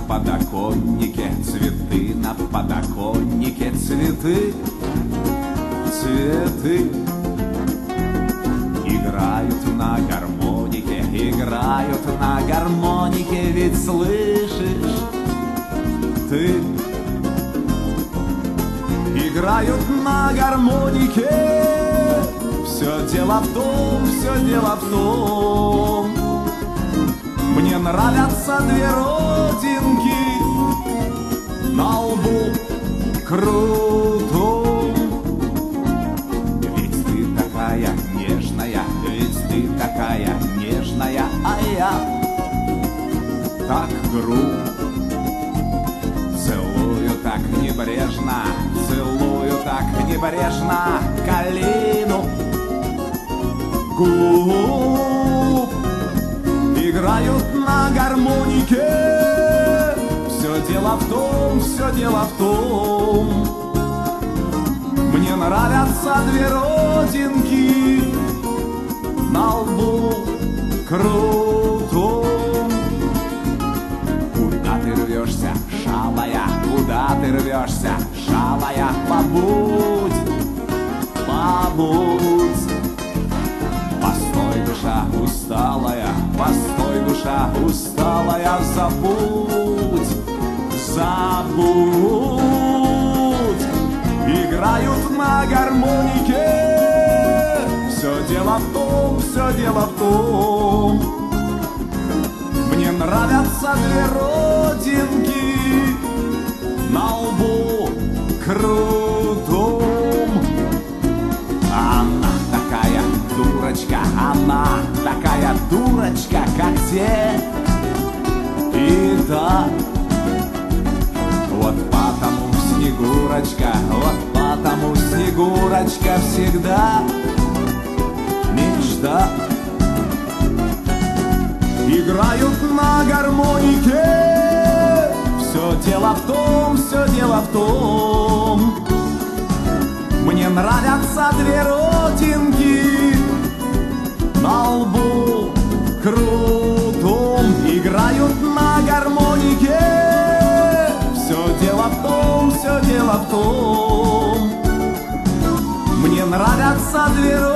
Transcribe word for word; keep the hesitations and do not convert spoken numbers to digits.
подоконнике цветы, на подоконнике цветы, цветы. Играют на гармонике, играют на гармонике, ведь слышишь ты? Играют на гармонике, все дело в том, все дело в том. Мне нравятся две родинки на лбу крутом. Ведь ты такая нежная, ведь ты такая нежная, а я так груб. Целую так небрежно, целую так небрежно калину губ. Играют на гармонике, все дело в том, все дело в том. Мне нравятся две родинки на лбу крутом. Куда ты рвешься, шалая, куда ты рвешься, шалая? Побудь, побудь. Постой, душа усталая, постой, душа усталая, забудь, забудь. Играют на гармонике, все дело в том, все дело в том. Мне нравятся две родинки на лбу крутом. Она такая дурочка, она такая дурочка, как те и та. Вот потому Снегурочка, вот потому Снегурочка всегда мечта. Играют на гармонике, все дело в том, все дело в том. Мне нравятся две родинки на лбу крутом. Играют на гармонике, все дело в том, все дело в том. Мне нравятся две родинки